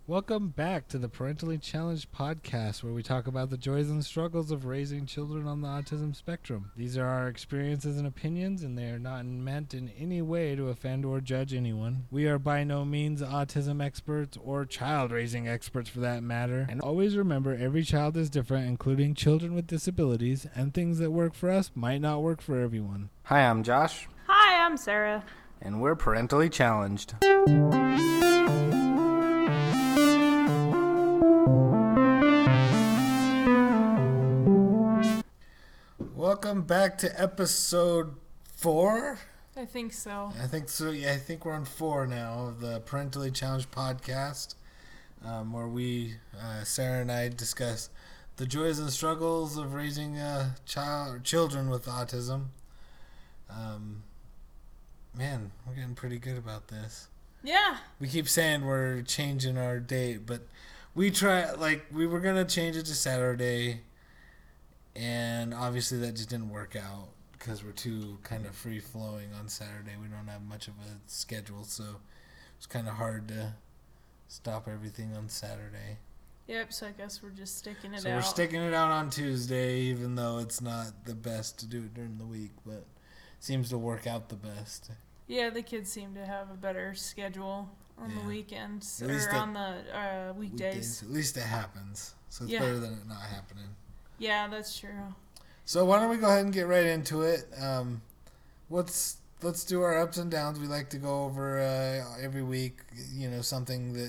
Welcome back to the Parentally Challenged podcast, where we talk about the joys and struggles of raising children on the autism spectrum. These are our experiences and opinions, and they are not meant in any way to offend or judge anyone. We are by no means autism experts or child raising experts for that matter. And always remember, every child is different, including children with disabilities, and things that work for us might not work for everyone. Hi, I'm Josh, Hi, I'm Sarah. and we're Parentally Challenged. Welcome back to episode 4. I think so. I think so. Yeah, I think we're on 4 now of the Parentally Challenged podcast, where we, Sarah and I, discuss the joys and struggles of raising children with autism. Man, we're getting pretty good about this. Yeah. We keep saying we're changing our date, but we were gonna change it to Saturday, and obviously that just didn't work out because we're too kind of free flowing on Saturday. We don't have much of a schedule, so it's kind of hard to stop everything on Saturday. Yep, so I guess we're just sticking it out. So we're sticking it out on Tuesday, even though it's not the best to do it during the week, but it seems to work out the best. Yeah, the kids seem to have a better schedule on the weekends, At least on the weekdays. At least it happens, so it's Yeah. better than it not happening. Yeah, that's true. So why don't we go ahead and get right into it? Let's do our ups and downs. We like to go over every week, something that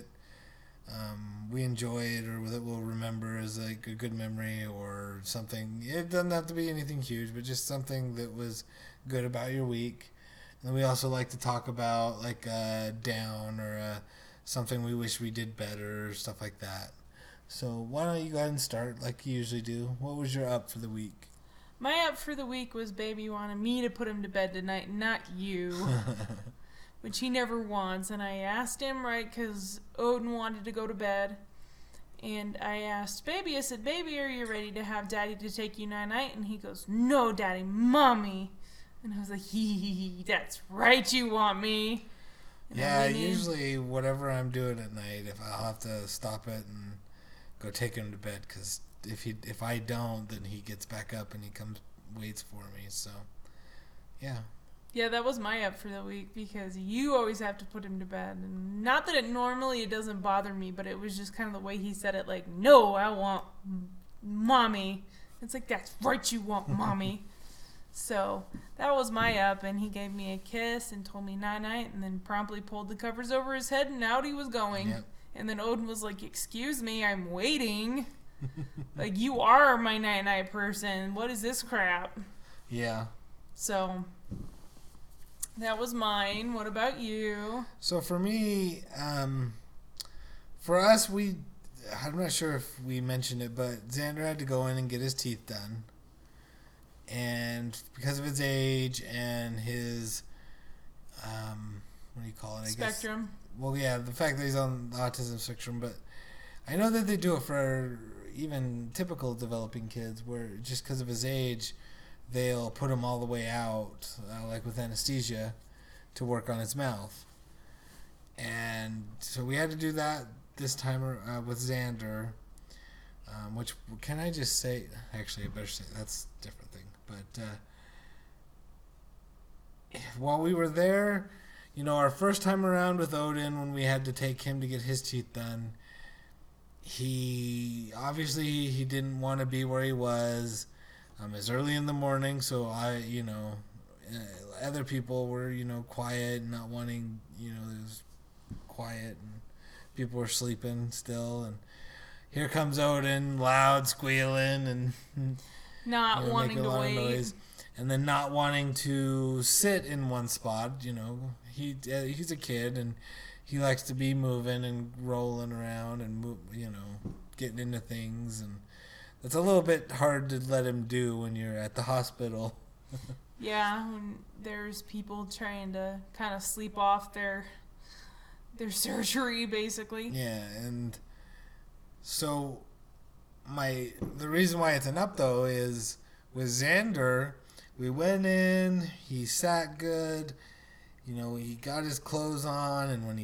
we enjoyed or that we'll remember as like a good memory or something. It doesn't have to be anything huge, but just something that was good about your week. And we also like to talk about like a down or something we wish we did better or stuff like that. So why don't you go ahead and start like you usually do? What was your up for the week? My up for the week was baby wanted me to put him to bed tonight, not you, which he never wants. And I asked him, right, because Odin wanted to go to bed. And I asked baby, I said, baby, are you ready to have daddy to take you night-night? And he goes, no, daddy, mommy. And I was like, hee, that's right, you want me. And Yeah, usually whatever I'm doing at night, if I'll have to stop it and go take him to bed, because if I don't, then he gets back up and he waits for me. So, yeah. Yeah, that was my up for the week because you always have to put him to bed. And not that it doesn't bother me, but it was just kind of the way he said it, like, no, I want mommy. It's like, that's right, you want mommy. So that was my up, and he gave me a kiss and told me night-night, and then promptly pulled the covers over his head, and out he was going. Yep. And then Odin was like, excuse me, I'm waiting. Like, you are my night-night person. What is this crap? Yeah. So that was mine. What about you? So for me, for us, I'm not sure if we mentioned it, but Xander had to go in and get his teeth done. And because of his age and his, what do you call it? Spectrum. Well, yeah, the fact that he's on the autism spectrum, but I know that they do it for even typical developing kids, where just because of his age, they'll put him all the way out, like with anesthesia, to work on his mouth. And so we had to do that this time with Xander, which, can I just say, actually I better say, that's a different thing. But while we were there, our first time around with Odin, when we had to take him to get his teeth done, he didn't want to be where he was. It's early in the morning, so other people were, quiet, not wanting, it was quiet, and people were sleeping still, and here comes Odin, loud, squealing, and not wanting to wait. Noise, and then not wanting to sit in one spot. He's a kid, and he likes to be moving and rolling around and getting into things, and it's a little bit hard to let him do when you're at the hospital. Yeah, when there's people trying to kind of sleep off their surgery, basically. Yeah, and so the reason why it's an up, though, is with Xander, we went in, he sat good, he got his clothes on, and when he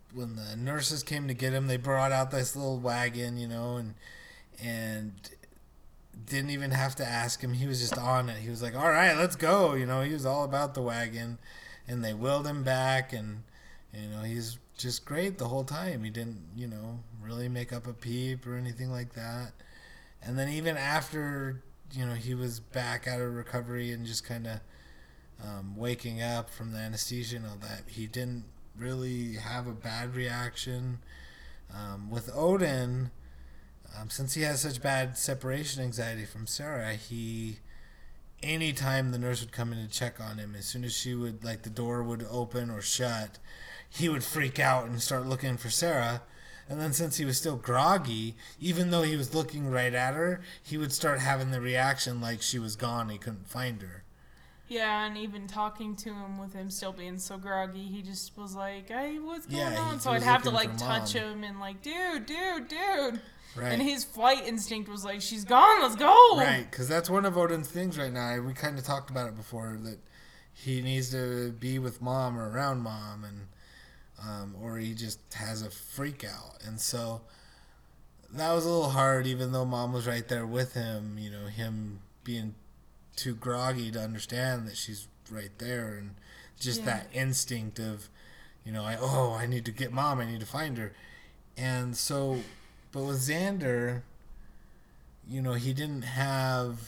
when the nurses came to get him, they brought out this little wagon, and didn't even have to ask him. He was just on it. He was like, all right, let's go. He was all about the wagon, and they wheeled him back, and, he's just great the whole time. He didn't, really make up a peep or anything like that. And then even after, he was back out of recovery and just kind of waking up from the anesthesia and all that, he didn't really have a bad reaction. With Odin, since he has such bad separation anxiety from Sarah, anytime the nurse would come in to check on him, as soon as she would, like, the door would open or shut, he would freak out and start looking for Sarah. And then since he was still groggy, even though he was looking right at her, he would start having the reaction like she was gone, he couldn't find her. Yeah, and even talking to him with him still being so groggy, he just was like, hey, what's going on? So I'd have to, like, touch him and, like, dude. Right. And his flight instinct was like, she's gone, let's go. Right, because that's one of Odin's things right now. We kind of talked about it before, that he needs to be with mom or around mom, and or he just has a freak out. And so that was a little hard, even though mom was right there with him, him being too groggy to understand that she's right there, and just that instinct of, I need to get mom, I need to find her. And so, but with Xander, he didn't have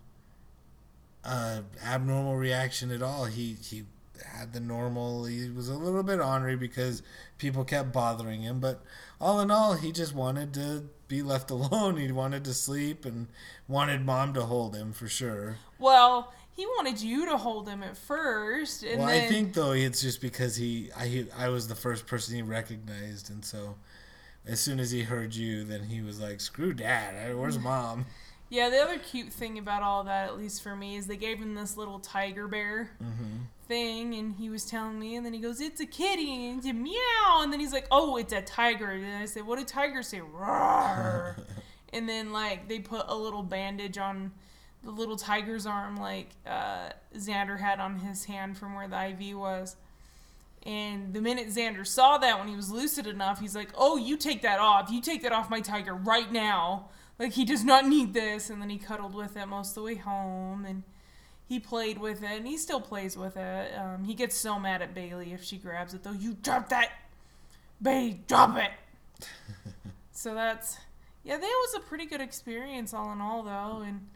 a abnormal reaction at all. He had the normal. He was a little bit ornery because people kept bothering him, but all in all, he just wanted to be left alone. He wanted to sleep and wanted mom to hold him for sure. Well, he wanted you to hold him at first, and well, then... I think though it's just because I was the first person he recognized, and so as soon as he heard you, then he was like, "Screw Dad, where's mom?" Yeah, the other cute thing about all that, at least for me, is they gave him this little tiger bear thing, and he was telling me, and then he goes, "It's a kitty, and it's a meow," and then he's like, "Oh, it's a tiger." And I said, "What do tigers say?" Roar. And then, like, they put a little bandage on the little tiger's arm, like Xander had on his hand from where the IV was. And the minute Xander saw that, when he was lucid enough, he's like, "Oh, you take that off. You take that off my tiger right now. Like, he does not need this." And then he cuddled with it most of the way home, and he played with it, and he still plays with it. He gets so mad at Bailey if she grabs it, though. "You drop that! Bailey, drop it!" So that's... Yeah, that was a pretty good experience all in all, though. And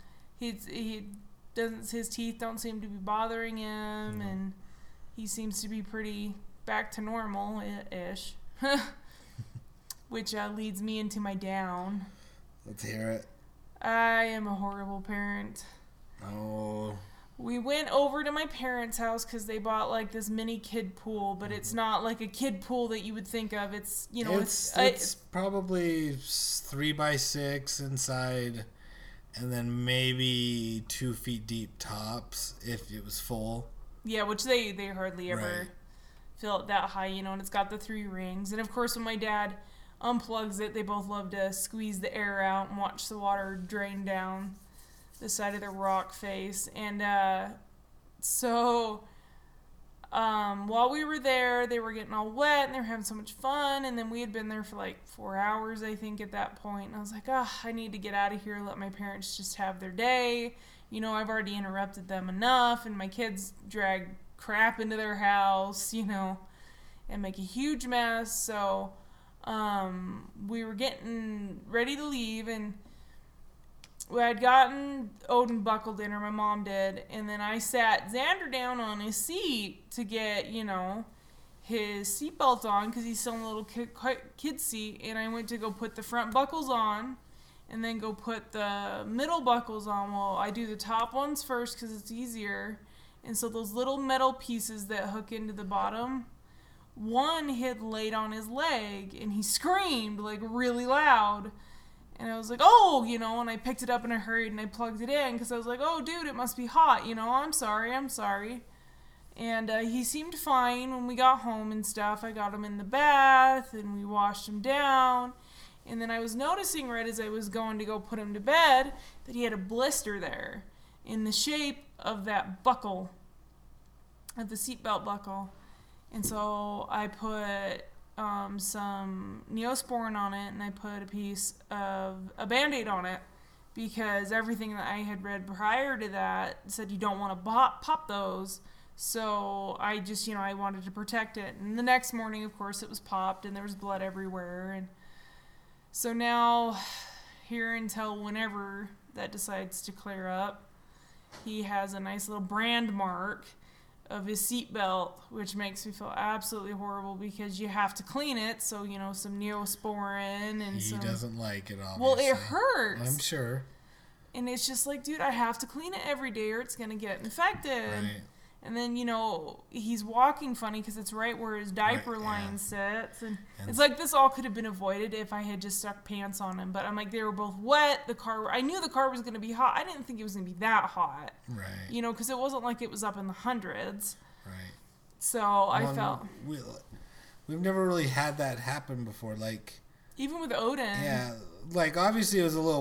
his teeth don't seem to be bothering him, and he seems to be pretty back to normal-ish. Which leads me into my down. Let's hear it. I am a horrible parent. Oh. We went over to my parents' house because they bought, like, this mini kid pool, but it's not like a kid pool that you would think of. It's, it's probably 3x6 inside, and then maybe 2 feet deep tops if it was full. Yeah, which they hardly ever fill it that high, and it's got the 3 rings. And, of course, when my dad unplugs it, they both love to squeeze the air out and watch the water drain down the side of the rock face. And so while we were there, they were getting all wet and they were having so much fun, and then we had been there for like 4 hours, I think, at that point. And I was like, I need to get out of here, let my parents just have their day. I've already interrupted them enough, and my kids drag crap into their house, and make a huge mess. So we were getting ready to leave, and I had gotten Odin buckled in, or my mom did, and then I sat Xander down on his seat to get, his seatbelt on, because he's still in a little kid seat, and I went to go put the front buckles on, and then go put the middle buckles on. Well, I do the top ones first because it's easier, and so those little metal pieces that hook into the bottom, one had laid on his leg, and he screamed, like, really loud. And I was like, "Oh," and I picked it up in a hurry, and I plugged it in, because I was like, "Oh, dude, it must be hot, I'm sorry. And he seemed fine when we got home and stuff. I got him in the bath, and we washed him down. And then I was noticing right as I was going to go put him to bed that he had a blister there in the shape of that buckle, of the seatbelt buckle. And so I put some Neosporin on it, and I put a piece of a Band-Aid on it, because everything that I had read prior to that said you don't want to pop those. So I just, I wanted to protect it. And the next morning, of course, it was popped, and there was blood everywhere. And so now, here until whenever that decides to clear up, he has a nice little brand mark of his seatbelt, which makes me feel absolutely horrible, because you have to clean it. So, some Neosporin and He doesn't like it, obviously. Well, it hurts. I'm sure. And it's just like, dude, I have to clean it every day or it's going to get infected. Right. And then, he's walking funny because it's right where his diaper line sits. And it's like this all could have been avoided if I had just stuck pants on him. But I'm like, they were both wet. I knew the car was going to be hot. I didn't think it was going to be that hot. Right. Because it wasn't like it was up in the hundreds. Right. So I felt... We've never really had that happen before. Like... Even with Odin. Yeah. Like, obviously it was a little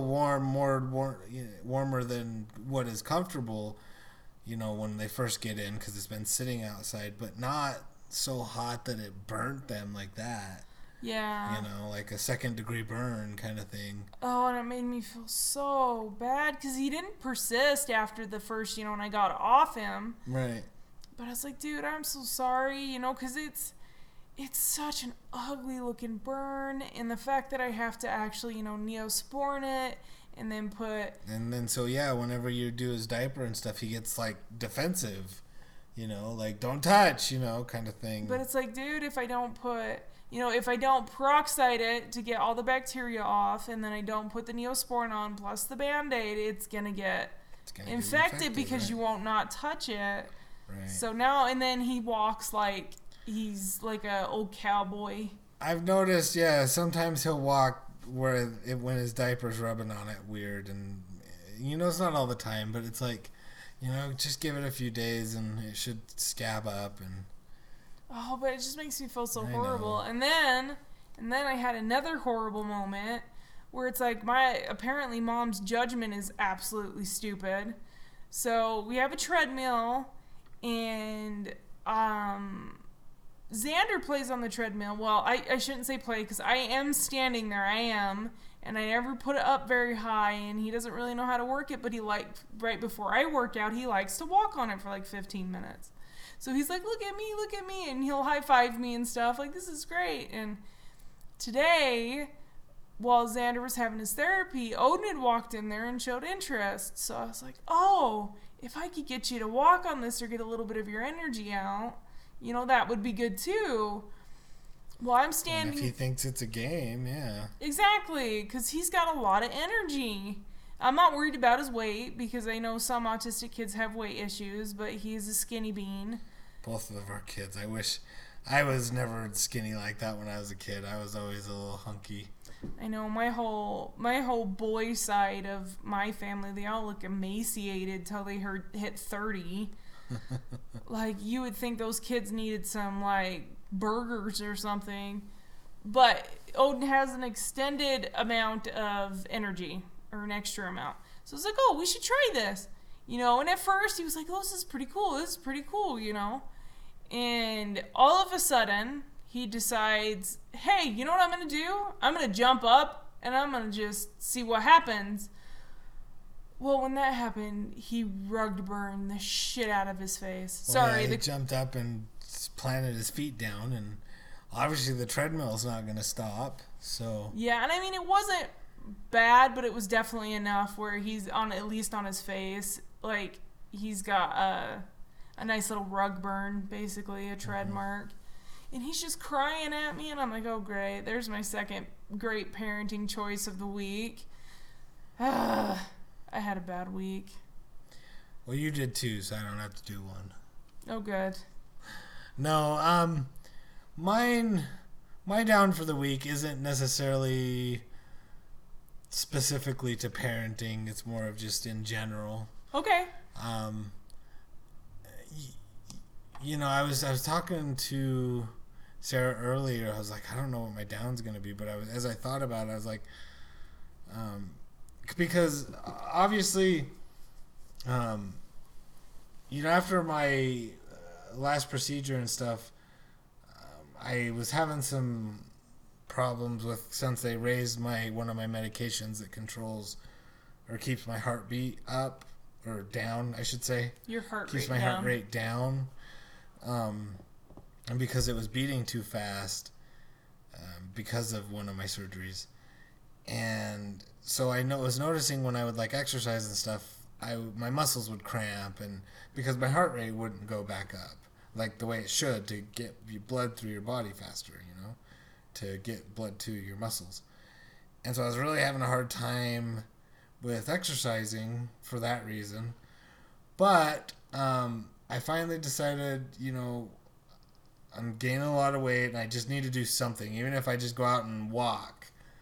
warmer than what is comfortable, when they first get in, because it's been sitting outside, but not so hot that it burnt them like that. Yeah. Like a 2nd-degree burn kind of thing. Oh, and it made me feel so bad, because he didn't persist after the first, when I got off him. Right. But I was like, dude, I'm so sorry, because it's such an ugly looking burn, and the fact that I have to actually, Neosporin it, and then whenever you do his diaper and stuff, he gets like defensive, like don't touch, kind of thing. But it's like, dude, if I don't peroxide it to get all the bacteria off, and then I don't put the Neosporin on plus the Band-Aid, it's gonna get infected because right? You won't not touch it. Right. So now, and then he walks like he's like a old cowboy. I've noticed, sometimes he'll walk when his diaper's rubbing on it weird, and it's not all the time, but it's like, just give it a few days and it should scab up. And but it just makes me feel so horrible. And then I had another horrible moment where it's like apparently mom's judgment is absolutely stupid. So we have a treadmill, and Xander plays on the treadmill. Well, I shouldn't say play, because I am standing there. I am. And I never put it up very high, and he doesn't really know how to work it, but right before I work out, he likes to walk on it for like 15 minutes. So he's like, look at me, and he'll high-five me and stuff. Like, this is great. And today, while Xander was having his therapy, Odin had walked in there and showed interest. So I was like, oh, if I could get you to walk on this or get a little bit of your energy out, that would be good too. Well, I'm standing... And if he thinks it's a game, yeah. Exactly, because he's got a lot of energy. I'm not worried about his weight, because I know some autistic kids have weight issues, but he's a skinny bean. Both of our kids. I wish I was never skinny like that when I was a kid. I was always a little hunky. I know, my whole boy side of my family, they all look emaciated till they hit 30. Like, you would think those kids needed some, like, burgers or something. But Odin has an extended amount of energy, or an extra amount. So it's like, oh, we should try this. And at first he was like, oh, this is pretty cool, And all of a sudden, he decides, hey, you know what I'm going to do? I'm going to jump up, and I'm going to just see what happens. Well, when that happened, he rug burned the shit out of his face. He jumped up and planted his feet down, and obviously the treadmill's not going to stop. So yeah, and I mean, it wasn't bad, but it was definitely enough where he's at least on his face, like he's got a nice little rug burn, basically a tread mark, and he's just crying at me, and I'm like, oh great, there's my second great parenting choice of the week. I had a bad week. Well, you did too, so I don't have to do one. Oh, good. No, my down for the week isn't necessarily specifically to parenting. It's more of just in general. Okay. I was talking to Sarah earlier. I was like, I don't know what my down's going to be, but as I thought about it, I was like, because obviously, after my last procedure and stuff, I was having some problems with, since they raised one of my medications that controls or keeps my heartbeat up or down, I should say. Your heart keeps rate my down. heart rate down. And because it was beating too fast, because of one of my surgeries. And so I was noticing when I would like exercise and stuff, my muscles would cramp, and because my heart rate wouldn't go back up like the way it should to get blood through your body faster, to get blood to your muscles. And so I was really having a hard time with exercising for that reason. But I finally decided, I'm gaining a lot of weight and I just need to do something, even if I just go out and walk,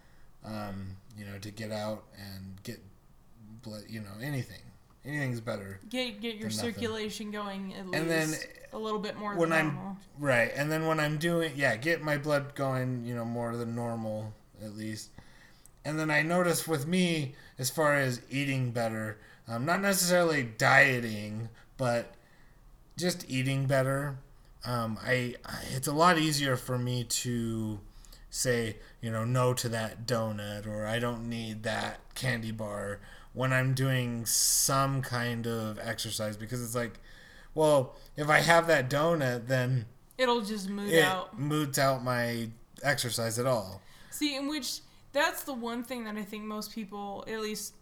to get out and get blood, anything. Anything's better. Get your circulation going at least and then, a little bit more when than normal. Right. And then when I'm doing, get my blood going, more than normal at least. And then I noticed with me, as far as eating better, not necessarily dieting, but just eating better. It's a lot easier for me to say, no to that donut, or I don't need that candy bar when I'm doing some kind of exercise, because it's like, well, if I have that donut, then it'll just moots out my exercise at all. See, in which that's the one thing that I think most people, at least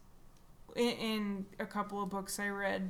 in a couple of books I read,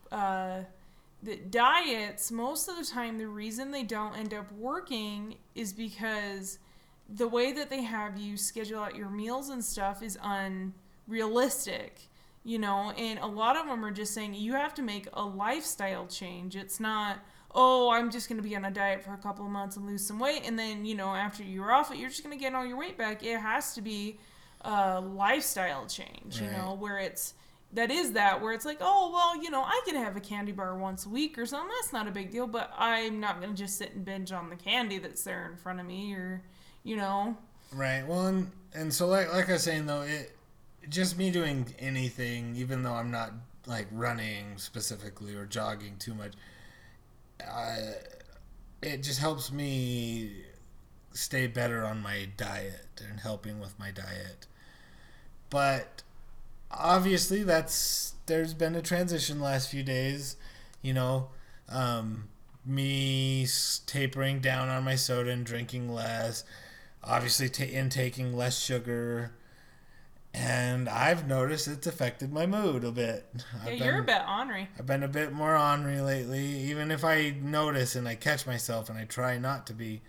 that diets, most of the time, the reason they don't end up working is because the way that they have you schedule out your meals and stuff is unrealistic, and a lot of them are just saying you have to make a lifestyle change. It's not, I'm just going to be on a diet for a couple of months and lose some weight, and then, after you're off it, you're just going to get all your weight back. It has to be a lifestyle change, right. Where it's like, I can have a candy bar once a week or something. That's not a big deal, but I'm not going to just sit and binge on the candy that's there in front of me, or, Right. Well, and so like I was saying, though, just me doing anything, even though I'm not like running specifically or jogging too much, it just helps me stay better on my diet and helping with my diet. But obviously there's been a transition last few days, me tapering down on my soda and drinking less, obviously intaking less sugar, and I've noticed it's affected my mood a bit. You're a bit ornery. I've been a bit more ornery lately, even if I notice and I catch myself and I try not to be.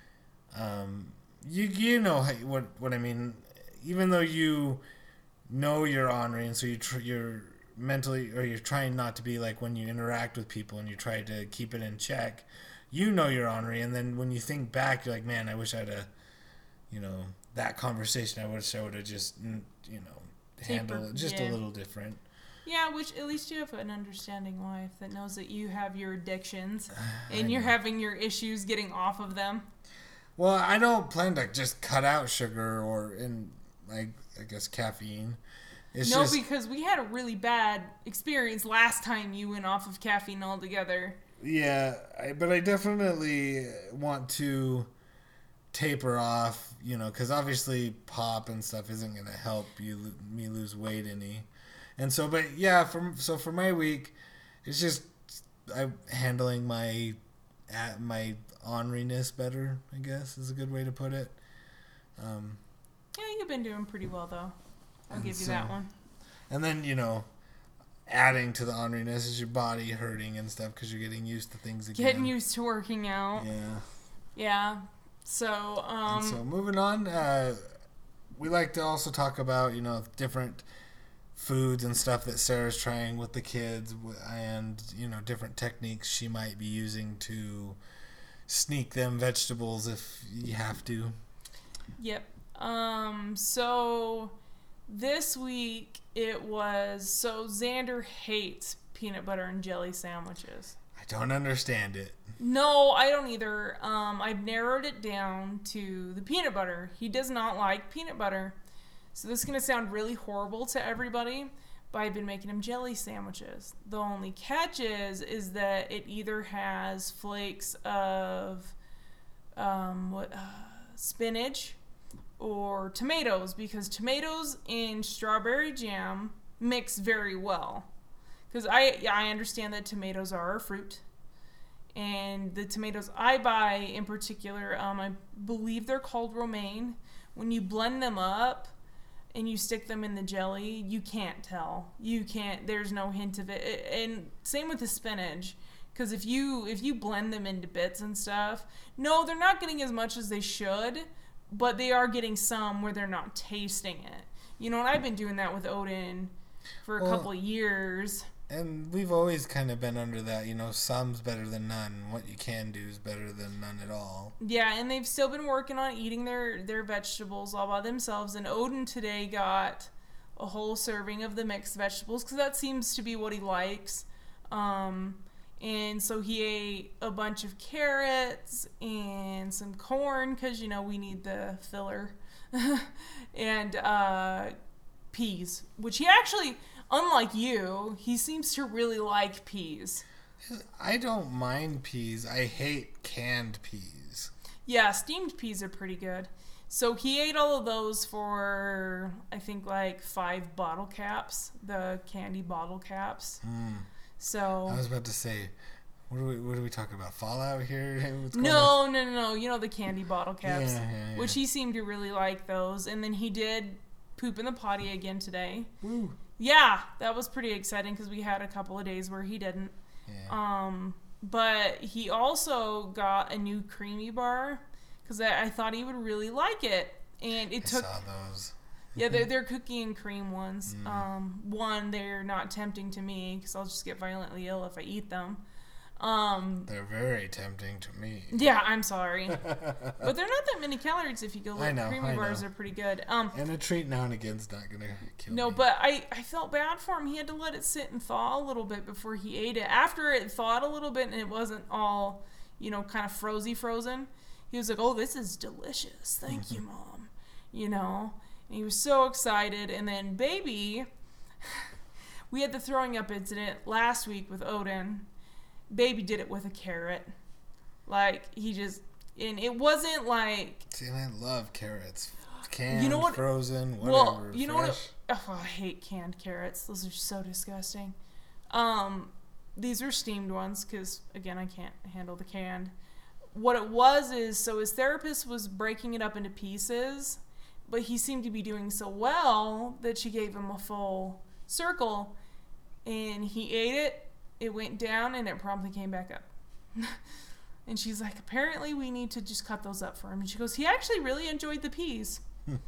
You know what I mean. Even though you know you're ornery, and so you're mentally, or you're trying not to be, like when you interact with people and you try to keep it in check, you're ornery, and then when you think back, you're like, man, I wish I'd have, that conversation, I wish I would have just, handled it just a little different. Yeah, which at least you have an understanding wife that knows that you have your addictions and you're having your issues getting off of them. Well, I don't plan to just cut out sugar or I guess caffeine. Because we had a really bad experience last time you went off of caffeine altogether. Yeah, but I definitely want to taper off, because obviously pop and stuff isn't going to help me lose weight any. And so, but yeah, for my week, it's just I'm handling my orneriness better, I guess is a good way to put it. Yeah, you've been doing pretty well, though. I'll give you that one. And then, adding to the orneriness is your body hurting and stuff because you're getting used to things again. Getting used to working out. Yeah. Yeah. So, so moving on, we like to also talk about, different foods and stuff that Sarah's trying with the kids, and, different techniques she might be using to sneak them vegetables if you have to. Yep. So this week Xander hates peanut butter and jelly sandwiches. I don't understand it. No, I don't either. I've narrowed it down to the peanut butter. He does not like peanut butter. So this is going to sound really horrible to everybody, but I've been making him jelly sandwiches. The only catch is that it either has flakes of spinach or tomatoes, because tomatoes and strawberry jam mix very well. Because I understand that tomatoes are a fruit. And the tomatoes I buy in particular, I believe they're called romaine. When you blend them up and you stick them in the jelly, you can't tell. There's no hint of it. And same with the spinach. Because if you blend them into bits and stuff, no, they're not getting as much as they should, but they are getting some where they're not tasting it. And I've been doing that with Odin for a couple of years. And we've always kind of been under that, some's better than none. What you can do is better than none at all. Yeah, and they've still been working on eating their vegetables all by themselves. And Odin today got a whole serving of the mixed vegetables because that seems to be what he likes. And so he ate a bunch of carrots and some corn because, we need the filler. And peas, which he actually... Unlike you, he seems to really like peas. I don't mind peas. I hate canned peas. Yeah, steamed peas are pretty good. So he ate all of those for, I think, 5 bottle caps, the candy bottle caps. So I was about to say, what are we talking about? Fallout here? No. The candy bottle caps, yeah. Which he seemed to really like those. And then he did poop in the potty again today. Woo. Yeah, that was pretty exciting because we had a couple of days where he didn't. Yeah. But he also got a new creamy bar because I thought he would really like it. And I saw those. Yeah, they're cookie and cream ones. One, they're not tempting to me because I'll just get violently ill if I eat them. They're very tempting to me. Yeah, I'm sorry. But they're not that many calories if you go look. I know, Creamy bars are pretty good. And a treat now and again is not going to kill me. No, but I felt bad for him. He had to let it sit and thaw a little bit before he ate it. After it thawed a little bit and it wasn't all, kind of frozen, he was like, oh, this is delicious. Thank you, Mom. And he was so excited. And then Baby, we had the throwing up incident last week with Odin. Baby did it with a carrot. And it wasn't like... See, I love carrots. Canned, frozen, whatever. Well, you know fresh. what? Oh, I hate canned carrots. Those are so disgusting. These are steamed ones because, again, I can't handle the canned. What it was is, so his therapist was breaking it up into pieces, but he seemed to be doing so well that she gave him a full circle, and he ate it. It went down and it promptly came back up. And she's like, apparently we need to just cut those up for him. And she goes, he actually really enjoyed the peas.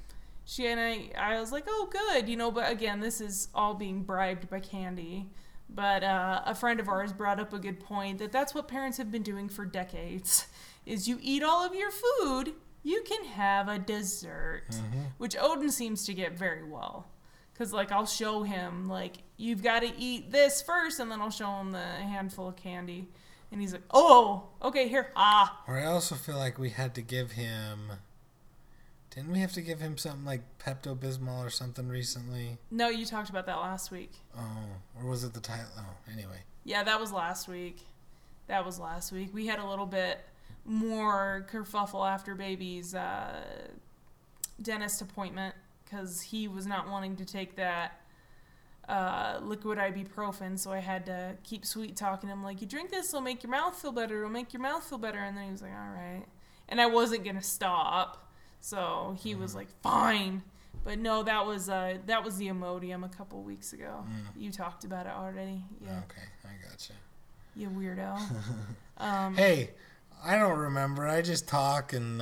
I was like, oh, good. But again, this is all being bribed by Candy. But a friend of ours brought up a good point that's what parents have been doing for decades, is you eat all of your food, you can have a dessert, which Odin seems to get very well. Because, I'll show him, you've got to eat this first, and then I'll show him the handful of candy. And he's like, oh, okay, here. Or I also feel like we had to give him... Didn't we have to give him something like Pepto-Bismol or something recently? No, you talked about that last week. Oh, or was it the title? Oh, anyway. Yeah, that was last week. We had a little bit more kerfuffle after Baby's dentist appointment. Because he was not wanting to take that liquid ibuprofen, so I had to keep sweet talking him you drink this, it'll make your mouth feel better, and then he was like, all right. And I wasn't going to stop, so he was like, fine. But no, that was the Imodium a couple weeks ago. You talked about it already. Yeah. Okay, I gotcha. You weirdo. Hey, I don't remember. I just talk and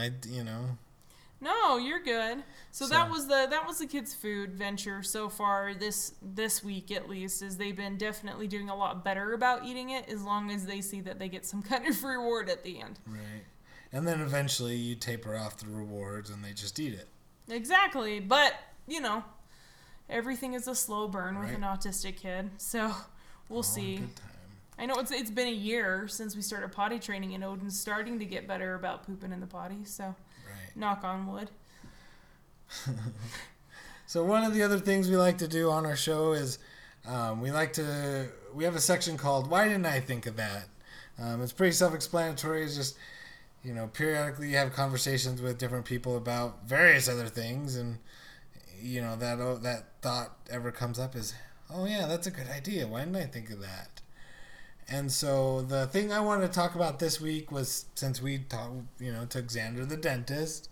No, you're good. So that was the kids' food venture so far this week, at least, is they've been definitely doing a lot better about eating it as long as they see that they get some kind of reward at the end. Right. And then eventually you taper off the rewards and they just eat it. Exactly. But, everything is a slow burn with an autistic kid. So we'll see. Good time. I know it's been a year since we started potty training, and Odin's starting to get better about pooping in the potty, so... Knock on wood. So one of the other things we like to do on our show is we have a section called Why Didn't I Think of That? It's pretty self-explanatory. It's just periodically you have conversations with different people about various other things, and that thought ever comes up is, oh yeah, that's a good idea. Why didn't I think of that? And so the thing I wanted to talk about this week was, since we took Xander the dentist,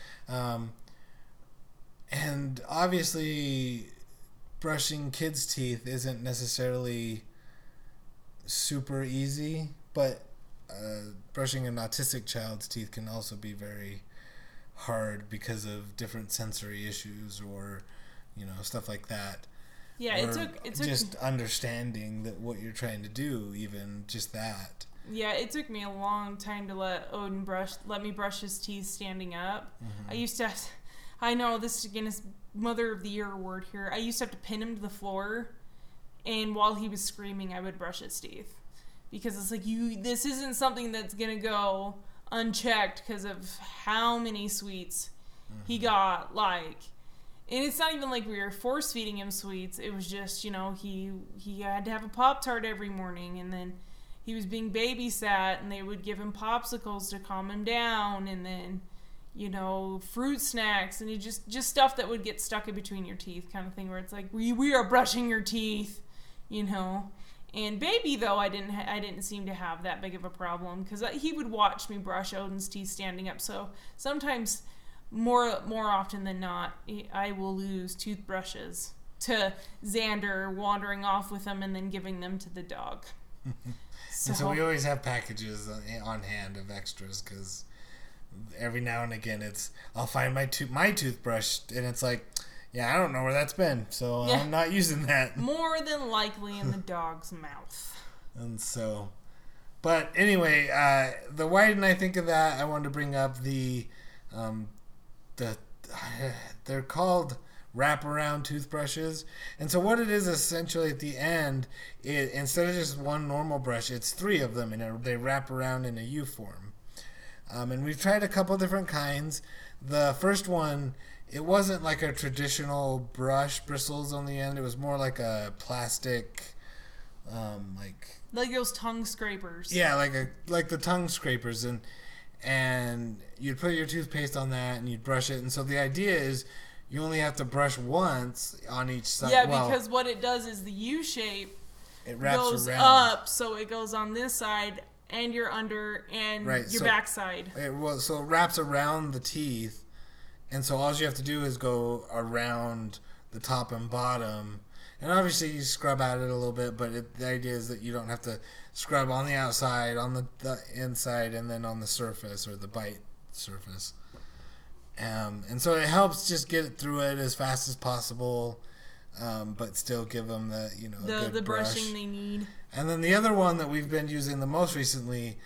and obviously brushing kids' teeth isn't necessarily super easy, but brushing an autistic child's teeth can also be very hard because of different sensory issues or stuff like that. Yeah, it took just understanding that what you're trying to do, even just that. Yeah, it took me a long time to let Odin let me brush his teeth standing up. Mm-hmm. I used to, I know this is again Mother of the Year award here. I used to have to pin him to the floor, and while he was screaming, I would brush his teeth, because it's like, this isn't something that's gonna go unchecked because of how many sweets he got, and it's not even like we were force feeding him sweets. It was just, he had to have a Pop-Tart every morning, and then he was being babysat, and they would give him popsicles to calm him down, and then fruit snacks, and just stuff that would get stuck in between your teeth, kind of thing, where it's like, we are brushing your teeth, And baby, though, I didn't seem to have that big of a problem, because he would watch me brush Odin's teeth standing up. So sometimes, more often than not, I will lose toothbrushes to Xander wandering off with them and then giving them to the dog. So we always have packages on hand of extras, because every now and again I'll find my toothbrush, and it's like, yeah, I don't know where that's been, so yeah. I'm not using that. More than likely in the dog's mouth. And so, but anyway, why didn't I think of that? I wanted to bring up they're called wraparound toothbrushes. And so what it is, essentially, at the end, instead of just one normal brush, it's 3 of them, and they wrap around in a U form. And we've tried a couple different kinds. The first one, it wasn't like a traditional brush, bristles on the end. It was more like a plastic, like those tongue scrapers. Yeah, like the tongue scrapers, and you'd put your toothpaste on that, and you'd brush it. And so the idea is you only have to brush once on each side. Yeah, because what it does is the U shape, it wraps goes around. Up, so it goes on this side and your under and right, your backside. So it wraps around the teeth. And so all you have to do is go around the top and bottom. And obviously you scrub at it a little bit, but the idea is that you don't have to scrub on the outside, on the inside, and then on the surface, or the bite surface. And so it helps just get through it as fast as possible, but still give them the brushing they need. And then the other one that we've been using the most recently,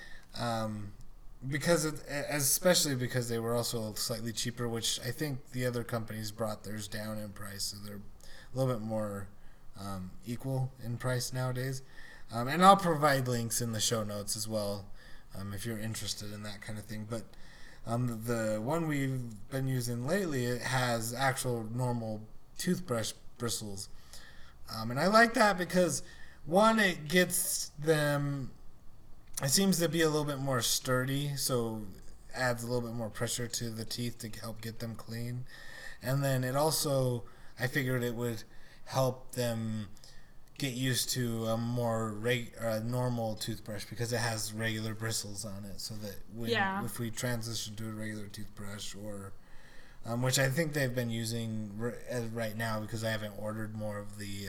especially because they were also slightly cheaper, which I think the other companies brought theirs down in price, so they're a little bit more equal in price nowadays. And I'll provide links in the show notes as well, if you're interested in that kind of thing. But the one we've been using lately, it has actual normal toothbrush bristles. And I like that because, one, it gets them... It seems to be a little bit more sturdy, so adds a little bit more pressure to the teeth to help get them clean. And then it also, I figured it would help them get used to a more normal toothbrush, because it has regular bristles on it, so that if we transition to a regular toothbrush, or which I think they've been using right now, because I haven't ordered more of the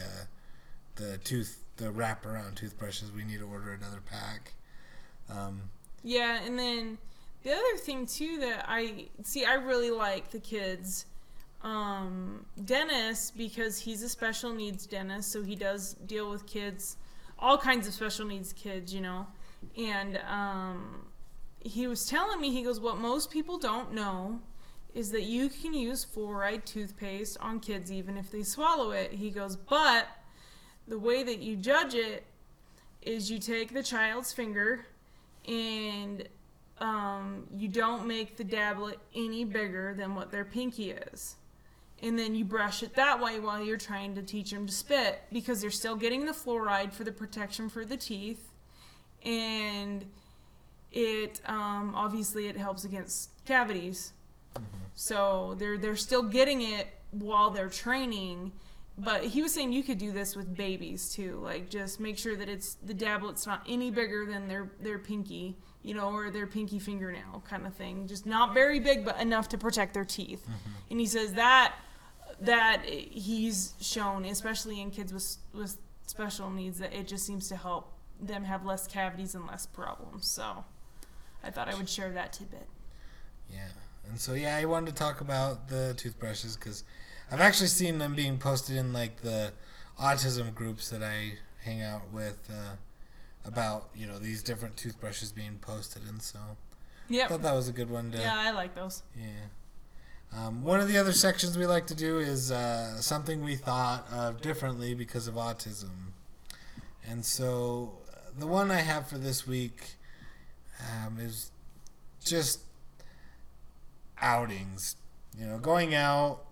wraparound toothbrushes. We need to order another pack. Yeah, and then the other thing too that I really like the kids' dentist, because he's a special needs dentist, so he does deal with kids, all kinds of special needs kids, and he was telling me, he goes, what most people don't know is that you can use fluoride toothpaste on kids even if they swallow it. He goes, but the way that you judge it is you take the child's finger and you don't make the dablet any bigger than what their pinky is. And then you brush it that way while you're trying to teach them to spit, because they're still getting the fluoride for the protection for the teeth. And it obviously it helps against cavities. So they're still getting it while they're training. But he was saying you could do this with babies too. Like, just make sure that it's the dablet's not any bigger than their pinky, or their pinky fingernail kind of thing. Just not very big, but enough to protect their teeth. And he says that he's shown, especially in kids with special needs, that it just seems to help them have less cavities and less problems. So I thought I would share that tidbit. Yeah. And so, I wanted to talk about the toothbrushes because I've actually seen them being posted in, like, the autism groups that I hang out with about, these different toothbrushes being posted. And so I thought that was a good one to... Yeah, I like those. Yeah. One of the other sections we like to do is something we thought of differently because of autism. And so the one I have for this week is just outings. Going out.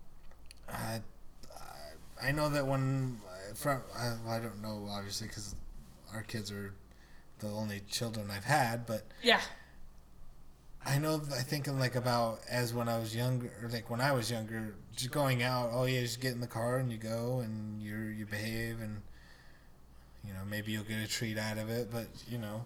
I know that I don't know, obviously, because our kids are the only children I've had, but yeah, I think like about as when I was younger, or like when I was younger, just going out. Oh yeah, just get in the car and you go and you behave, and maybe you'll get a treat out of it, but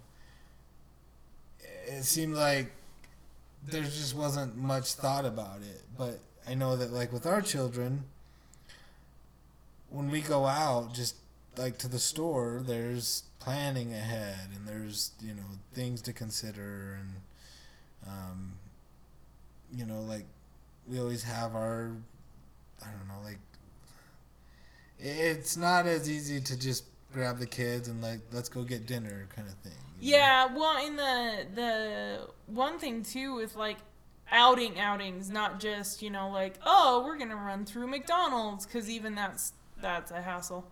it seemed like there just wasn't much thought about it. But I know that, like, with our children, when we go out, just like to the store, there's planning ahead, and there's things to consider, and like we always have our, I don't know, like, it's not as easy to just grab the kids and, like, let's go get dinner kind of thing. Yeah, well, and the one thing too with, like, outings, not just like, oh, we're gonna run through McDonald's, because even that's a hassle.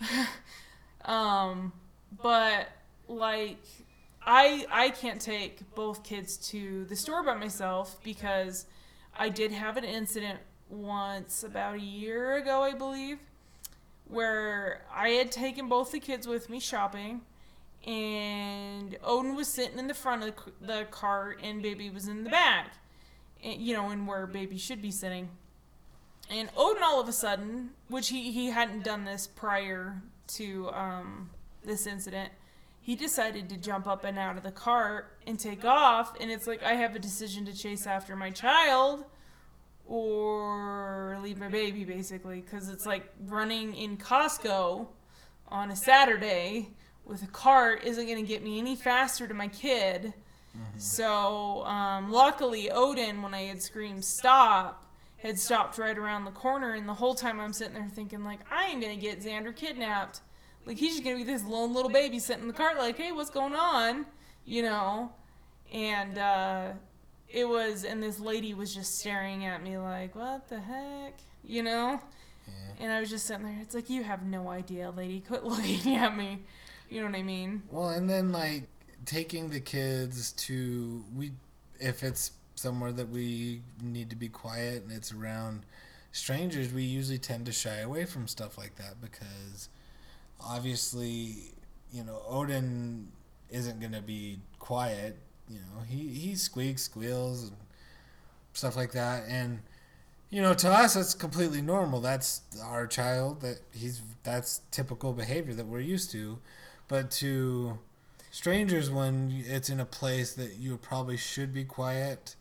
But, like, I can't take both kids to the store by myself because I did have an incident once about a year ago, I believe, where I had taken both the kids with me shopping, and Odin was sitting in the front of the cart and baby was in the back, and, and where baby should be sitting. And Odin, all of a sudden, which he hadn't done this prior to this incident, he decided to jump up and out of the cart and take off. And it's like, I have a decision to chase after my child or leave my baby, basically. Because it's like running in Costco on a Saturday with a cart isn't going to get me any faster to my kid. Mm-hmm. So luckily, Odin, when I had screamed stop, had stopped right around the corner. And the whole time I'm sitting there thinking, like, I ain't going to get Xander kidnapped. Like, he's just going to be this lone little baby sitting in the cart like, hey, what's going on? And and this lady was just staring at me like, what the heck? Yeah. And I was just sitting there. It's like, you have no idea, lady. Quit looking at me. You know what I mean? Well, and then, like, taking the kids to, if it's somewhere that we need to be quiet and it's around strangers, we usually tend to shy away from stuff like that because obviously, Odin isn't going to be quiet. He squeaks, squeals, and stuff like that. And, to us, it's completely normal. That's our child. That's typical behavior that we're used to. But to strangers, when it's in a place that you probably should be quiet,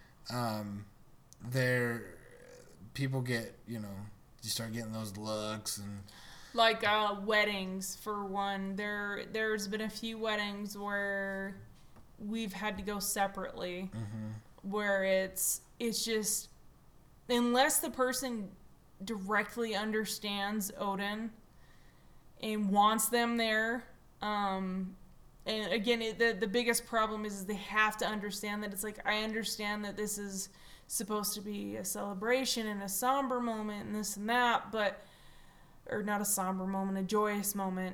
people get, you start getting those looks and... Like weddings, for one. There's been a few weddings where we've had to go separately, where it's just, unless the person directly understands Odin and wants them there, and again, the biggest problem is they have to understand that it's like, I understand that this is supposed to be a celebration and a somber moment and this and that, but... or not a somber moment, a joyous moment,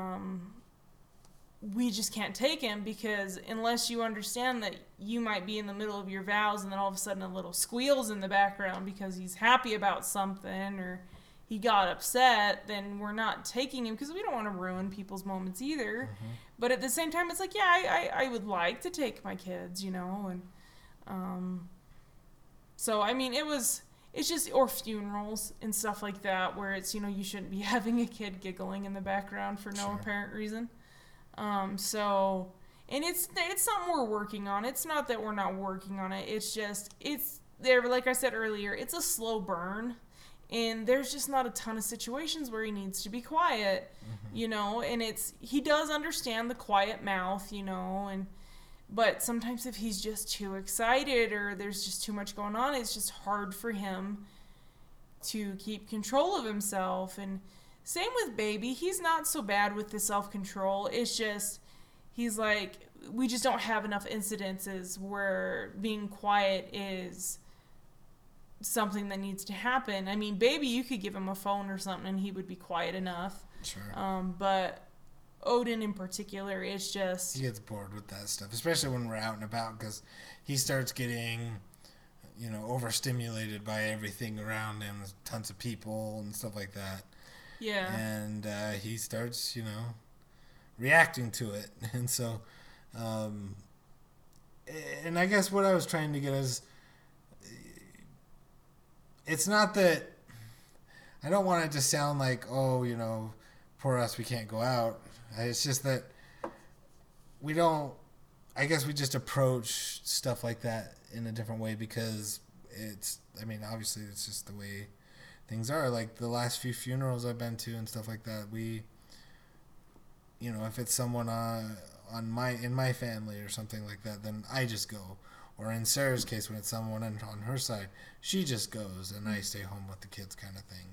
we just can't take him because unless you understand that you might be in the middle of your vows and then all of a sudden a little squeals in the background because he's happy about something or he got upset, then we're not taking him because we don't want to ruin people's moments either. Mm-hmm. But at the same time, it's like, yeah, I would like to take my kids, you know, and so I mean, it's just, or funerals and stuff like that, where it's, you know, you shouldn't be having a kid giggling in the background for no Sure. apparent reason. So, and it's something we're working on. It's not that we're not working on it. It's just, it's there, like I said earlier, it's a slow burn. And there's just not a ton of situations where he needs to be quiet, you know, and he does understand the quiet mouth, you know, but sometimes if he's just too excited or there's just too much going on, it's just hard for him to keep control of himself. And same with baby, he's not so bad with the self-control. It's just, he's like, we just don't have enough incidences where being quiet is something that needs to happen. I mean, baby, you could give him a phone or something and he would be quiet enough. Sure. But Odin in particular, it's just... He gets bored with that stuff, especially when we're out and about, because he starts getting, you know, overstimulated by everything around him, tons of people and stuff like that. Yeah. And he starts, you know, reacting to it. And so, and I guess what I was trying to get is, it's not that, I don't want it to sound like, oh, you know, poor us, we can't go out. It's just that we don't, I guess we just approach stuff like that in a different way because it's, I mean, obviously it's just the way things are. Like the last few funerals I've been to and stuff like that, we, you know, if it's someone in my family or something like that, then I just go. Or in Sarah's case, when it's someone on her side, she just goes and I stay home with the kids kind of thing.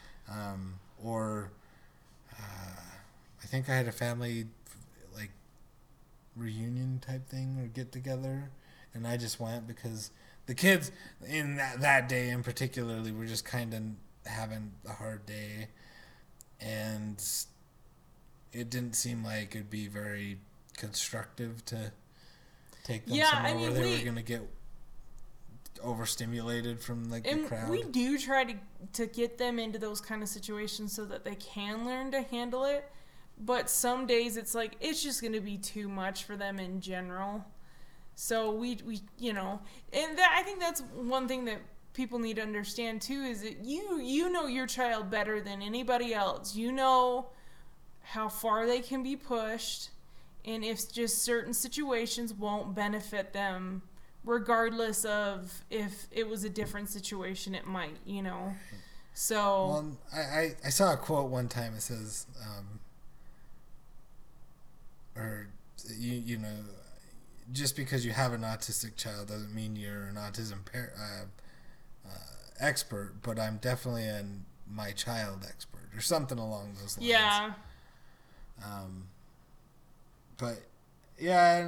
I think I had a family like reunion type thing or get together, and I just went because the kids in that day in particularly were just kind of having a hard day, and it didn't seem like it'd be very constructive to take them somewhere where they were going to get overstimulated from like the crowd. We do try to get them into those kind of situations so that they can learn to handle it. But some days it's like, it's just going to be too much for them in general. So we you know, and I think that's one thing that people need to understand too, is that you know your child better than anybody else. You know how far they can be pushed, and if just certain situations won't benefit them, regardless of if it was a different situation, it might, you know. So well, I saw a quote one time. It says, or you know, just because you have an autistic child doesn't mean you're an autism expert, but I'm definitely my child expert, or something along those lines. yeah. But yeah,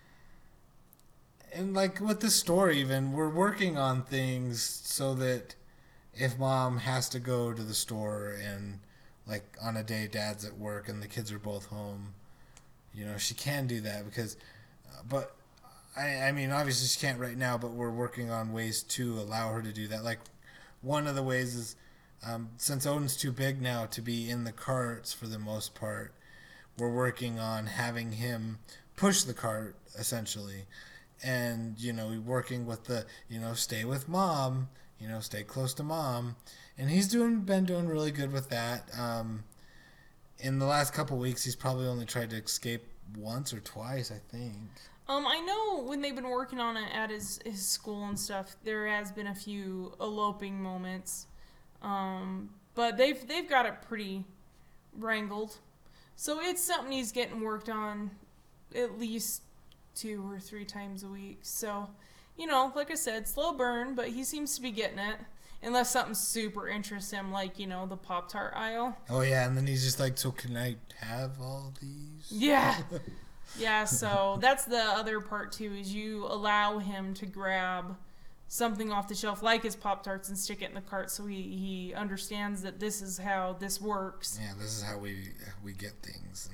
and like with the story, even we're working on things so that if mom has to go to the store and like on a day dad's at work and the kids are both home, you know, she can do that because, but I mean, obviously she can't right now, but we're working on ways to allow her to do that. Like one of the ways is, since Odin's too big now to be in the carts for the most part, we're working on having him push the cart essentially, and you know, working with the, you know, stay with mom, you know, stay close to mom, and he's been doing really good with that. In the last couple weeks, he's probably only tried to escape once or twice, I think. I know when they've been working on it at his school and stuff, there has been a few eloping moments, but they've got it pretty wrangled. So it's something he's getting worked on at least 2 or 3 times a week. So, you know, like I said, slow burn, but he seems to be getting it. Unless something super interests him, like, you know, the Pop-Tart aisle. Oh, yeah, and then he's just like, so can I have all these? Yeah. Yeah, so that's the other part, too, is you allow him to grab something off the shelf, like his Pop-Tarts, and stick it in the cart so he understands that this is how this works. Yeah, this is how we get things.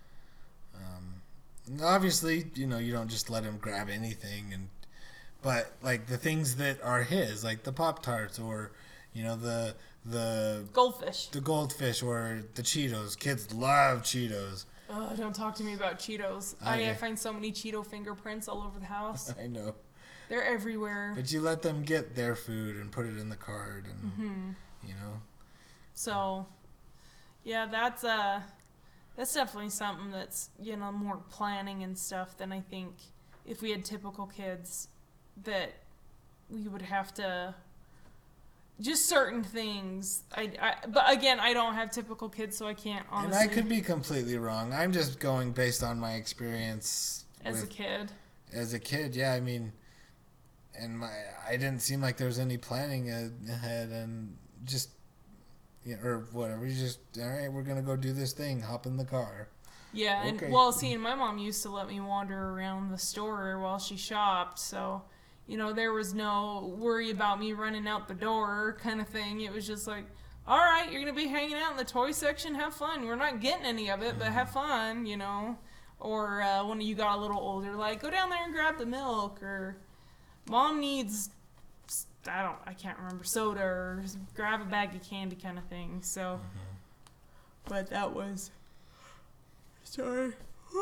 And obviously, you know, you don't just let him grab anything, but like the things that are his, like the Pop-Tarts, or You know, the Goldfish. the goldfish or the Cheetos. Kids love Cheetos. Oh, don't talk to me about Cheetos. I find so many Cheeto fingerprints all over the house. I know. They're everywhere. But you let them get their food and put it in the cart, and you know. So, yeah, that's definitely something that's, you know, more planning and stuff than I think if we had typical kids that we would have to. Just certain things. But again, I don't have typical kids, so I can't honestly. And I could be completely wrong. I'm just going based on my experience as a kid. As a kid, yeah. I mean, I didn't seem like there was any planning ahead, and just, you know, or whatever. You just, all right, we're gonna go do this thing. Hop in the car. Yeah, okay. And well, see, and my mom used to let me wander around the store while she shopped, so. You know, there was no worry about me running out the door kind of thing. It was just like, all right, you're going to be hanging out in the toy section. Have fun. We're not getting any of it, but have fun, you know. Or when you got a little older, like, go down there and grab the milk. Or mom needs, I can't remember, soda or grab a bag of candy kind of thing. So, but that was, sorry.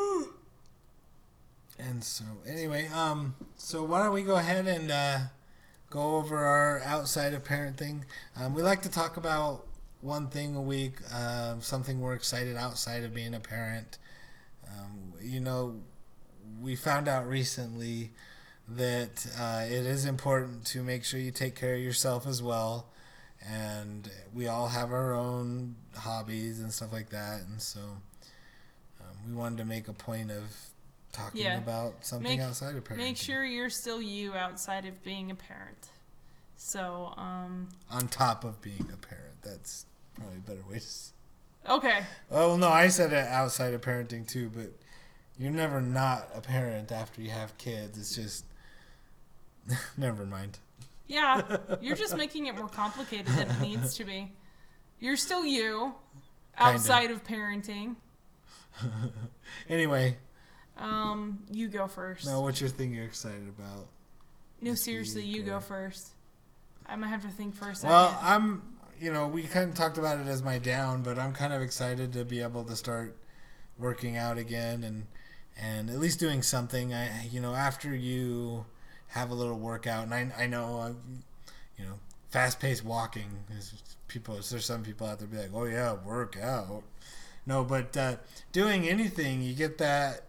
And so, anyway, so why don't we go ahead and go over our outside of parent thing. We like to talk about one thing a week, something we're excited outside of being a parent. You know, we found out recently that it is important to make sure you take care of yourself as well. And we all have our own hobbies and stuff like that. And so we wanted to make a point of talking about something outside of parenting. Make sure you're still you outside of being a parent. So, on top of being a parent. That's probably a better way to okay. Oh, no, I said it outside of parenting too, but you're never not a parent after you have kids. It's just... Never mind. Yeah, you're just making it more complicated than it needs to be. You're still you outside of parenting. Anyway... you go first. No, what's your thing you're excited about? No, seriously, you go first. I'm gonna have to think for a second. Well, we kind of talked about it as my down, but I'm kind of excited to be able to start working out again and at least doing something. After you have a little workout, and I know, fast-paced walking is there's some people out there be like, oh yeah, work out. No, but doing anything, you get that.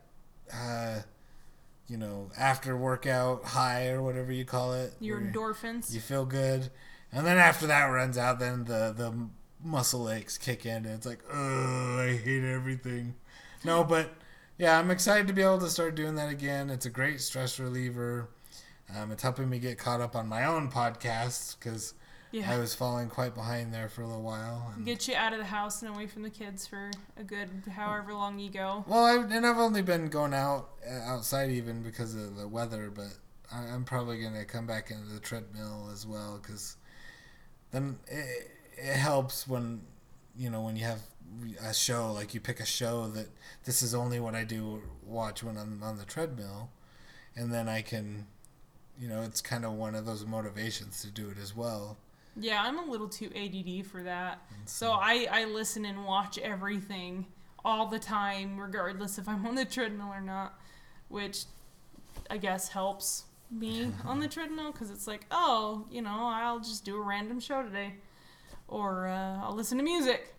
After workout high or whatever you call it. Your endorphins. You feel good. And then after that runs out, then the muscle aches kick in, and it's like, oh, I hate everything. No, but yeah, I'm excited to be able to start doing that again. It's a great stress reliever. It's helping me get caught up on my own podcasts because I was falling quite behind there for a little while. Get you out of the house and away from the kids for a good however long you go. Well, I've only been going outside even because of the weather, but I'm probably going to come back into the treadmill as well because then it helps when you have a show, like you pick a show that this is only what I watch when I'm on the treadmill, and then I can, it's kind of one of those motivations to do it as well. Yeah, I'm a little too ADD for that. So I listen and watch everything all the time, regardless if I'm on the treadmill or not, which I guess helps me on the treadmill because it's like, I'll just do a random show today. Or I'll listen to music.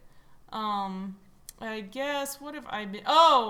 I guess, what have I been...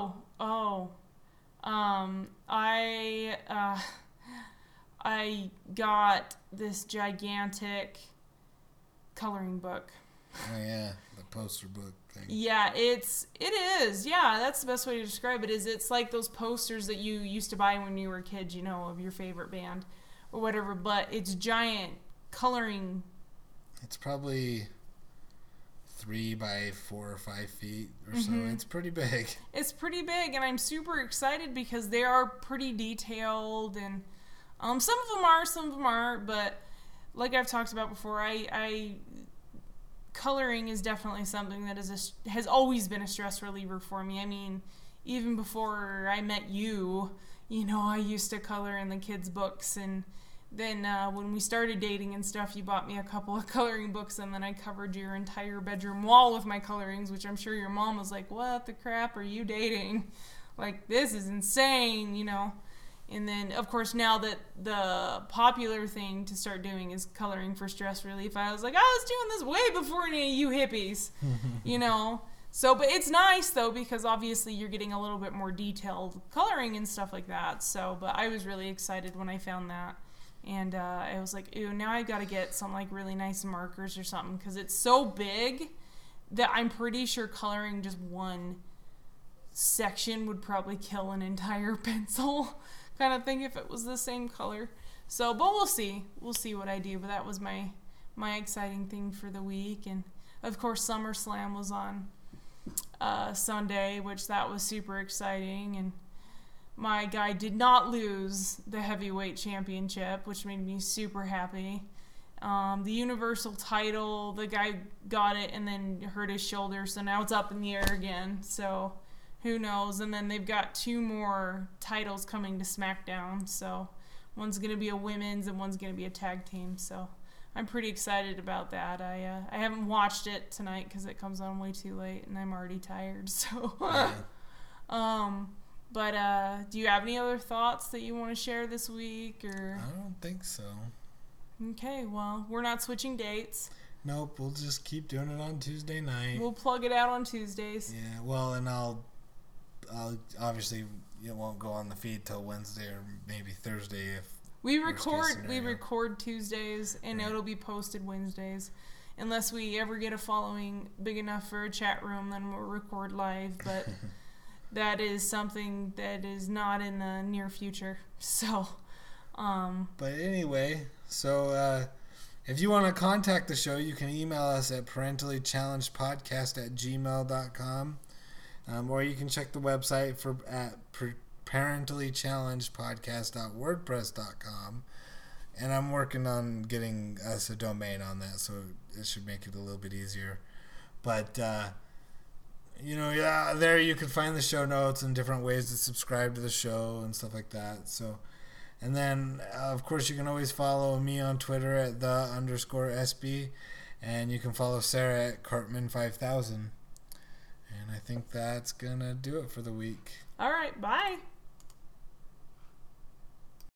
I got this gigantic... coloring book. Oh yeah, the poster book thing. Yeah, it is. Yeah, that's the best way to describe it. It's like those posters that you used to buy when you were a kid, of your favorite band or whatever, but it's giant coloring. It's probably 3 by 4 or 5 feet or so. It's pretty big. It's pretty big, and I'm super excited because they are pretty detailed, and some of them are, some of them aren't, but like I've talked about before, I coloring is definitely something that has always been a stress reliever for me. I mean, even before I met you, I used to color in the kids' books, and then when we started dating and stuff, you bought me a couple of coloring books, and then I covered your entire bedroom wall with my colorings, which I'm sure your mom was like, what the crap are you dating? Like, this is insane, you know? And then, of course, now that the popular thing to start doing is coloring for stress relief, I was like, I was doing this way before any of you hippies, you know? So, but it's nice, though, because obviously you're getting a little bit more detailed coloring and stuff like that. So, but I was really excited when I found that. And I was like, ooh, now I got to get some, like, really nice markers or something, because it's so big that I'm pretty sure coloring just one section would probably kill an entire pencil kind of thing if it was the same color. So, but we'll see what I do. But that was my exciting thing for the week. And of course SummerSlam was on Sunday, which that was super exciting, and my guy did not lose the heavyweight championship, which made me super happy. The Universal title, the guy got it and then hurt his shoulder, so now it's up in the air again. So who knows? And then they've got 2 more titles coming to SmackDown. So one's going to be a women's and one's going to be a tag team. So I'm pretty excited about that. I haven't watched it tonight because it comes on way too late and I'm already tired. So, but do you have any other thoughts that you want to share this week? Or I don't think so. Okay, well, we're not switching dates. Nope, we'll just keep doing it on Tuesday night. We'll plug it out on Tuesdays. Yeah, well, and I'll obviously it won't go on the feed till Wednesday or maybe Thursday if we record Tuesdays and right. It'll be posted Wednesdays. Unless we ever get a following big enough for a chat room, then we'll record live, but that is something that is not in the near future. So but anyway, so if you want to contact the show, you can email us at parentallychallengedpodcast@gmail.com. Or you can check the website at parentallychallengedpodcast.wordpress.com. And I'm working on getting us a domain on that, so it should make it a little bit easier. But, there you can find the show notes and different ways to subscribe to the show and stuff like that. So, and then, of course, you can always follow me on Twitter at @the_SB. And you can follow Sarah at Cartman5000. And I think that's going to do it for the week. All right, bye.